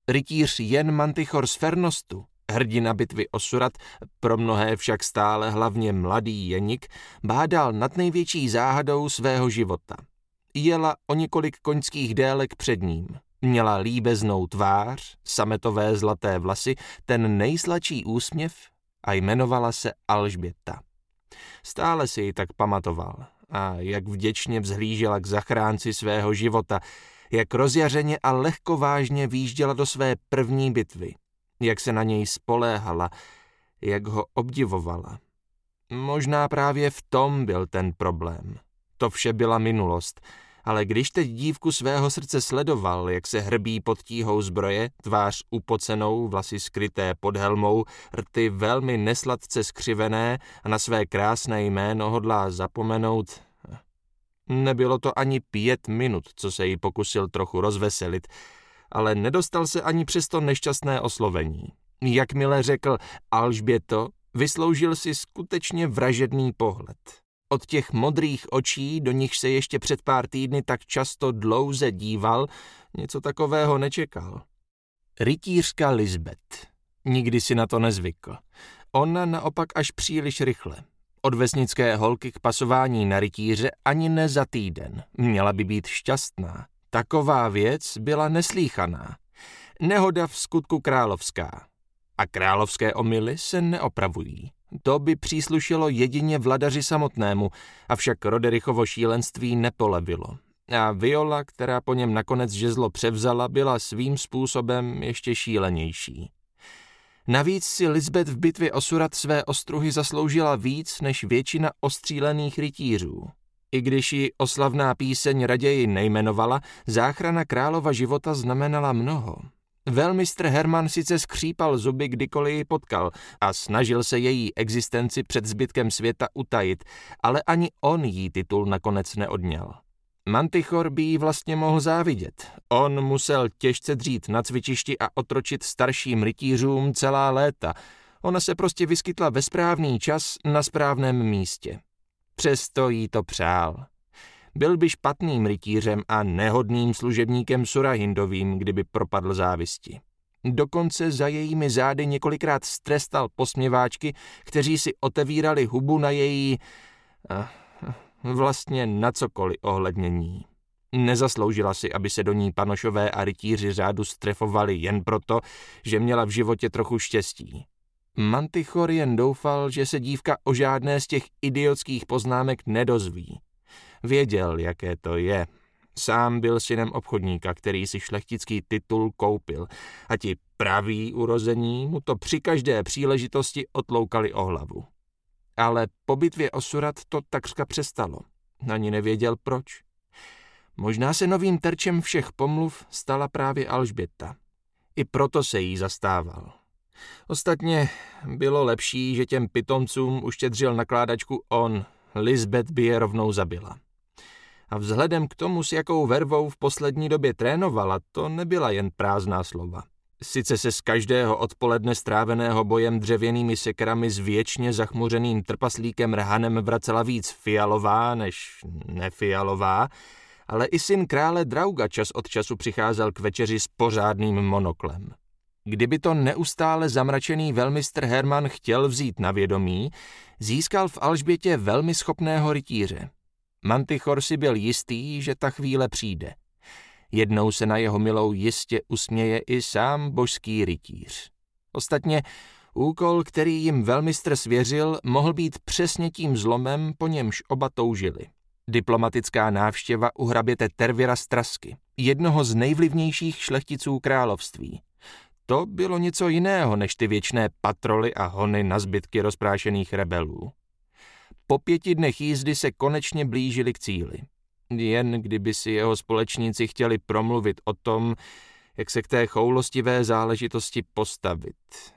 Rytíř Jen Mantichor z Fernostu, hrdina bitvy o Surat, pro mnohé však stále hlavně mladý Jeník, bádal nad největší záhadou svého života. Jela o několik koňských délek před ním. Měla líbeznou tvář, sametové zlaté vlasy, ten nejsladší úsměv a jmenovala se Alžběta. Stále si ji tak pamatoval a jak vděčně vzhlížela k zachránci svého života, jak rozjařeně a lehkovážně výjížděla do své první bitvy, jak se na něj spoléhala, jak ho obdivovala. Možná právě v tom byl ten problém. To vše byla minulost, ale když teď dívku svého srdce sledoval, jak se hrbí pod tíhou zbroje, tvář upocenou, vlasy skryté pod helmou, rty velmi nesladce skřivené a na své krásné jméno hodlá zapomenout. Nebylo to ani 5 minut, co se jí pokusil trochu rozveselit, ale nedostal se ani přes to nešťastné oslovení. Jakmile řekl Alžběto, vysloužil si skutečně vražedný pohled. Od těch modrých očí, do nich se ještě před pár týdny tak často dlouze díval, něco takového nečekal. Rytířka Lisbeth. Nikdy si na to nezvykl. Ona naopak až příliš rychle. Od vesnické holky k pasování na rytíře ani ne za týden. Měla by být šťastná. Taková věc byla neslýchaná. Nehoda v skutku královská. A královské omyly se neopravují. To by příslušelo jedině vladaři samotnému, avšak Roderichovo šílenství nepolevilo. A Viola, která po něm nakonec žezlo převzala, byla svým způsobem ještě šílenější. Navíc si Lisbeth v bitvě o Surat své ostruhy zasloužila víc než většina ostřílených rytířů. I když ji oslavná píseň raději nejmenovala, záchrana králova života znamenala mnoho. Velmistr Hermann sice skřípal zuby, kdykoliv ji potkal a snažil se její existenci před zbytkem světa utajit, ale ani on jí titul nakonec neodňal. Mantichor by jí vlastně mohl závidět. On musel těžce dřít na cvičišti a otročit starším rytířům celá léta. Ona se prostě vyskytla ve správný čas na správném místě. Přesto jí to přál. Byl by špatným rytířem a nehodným služebníkem Surahindovým, kdyby propadl závisti. Dokonce za jejími zády několikrát strestal posměváčky, kteří si otevírali hubu na její... vlastně na cokoliv ohledně ní. Nezasloužila si, aby se do ní panošové a rytíři řádu strefovali jen proto, že měla v životě trochu štěstí. Mantichor jen doufal, že se dívka o žádné z těch idiotských poznámek nedozví. Věděl, jaké to je. Sám byl synem obchodníka, který si šlechtický titul koupil a ti praví urození mu to při každé příležitosti otloukali o hlavu. Ale po bitvě o Surat to takřka přestalo. Ani nevěděl proč. Možná se novým terčem všech pomluv stala právě Alžběta. I proto se jí zastával. Ostatně bylo lepší, že těm pitomcům uštědřil nakládačku on. Lisbeth by je rovnou zabila. A vzhledem k tomu, s jakou vervou v poslední době trénovala, to nebyla jen prázdná slova. Sice se z každého odpoledne stráveného bojem dřevěnými sekerami s věčně zachmuřeným trpaslíkem Rhanem vracela víc fialová než nefialová, ale i syn krále Drauga čas od času přicházel k večeři s pořádným monoklem. Kdyby to neustále zamračený velmistr Hermann chtěl vzít na vědomí, získal v Alžbětě velmi schopného rytíře. Mantichor si byl jistý, že ta chvíle přijde. Jednou se na jeho milou jistě usměje i sám božský rytíř. Ostatně úkol, který jim velmistr svěřil, mohl být přesně tím zlomem, po němž oba toužili. Diplomatická návštěva u hraběte Tervira z Trasky, jednoho z nejvlivnějších šlechticů království. To bylo něco jiného než ty věčné patroly a hony na zbytky rozprášených rebelů. Po 5 dnech jízdy se konečně blížili k cíli. Jen kdyby si jeho společníci chtěli promluvit o tom, jak se k té choulostivé záležitosti postavit.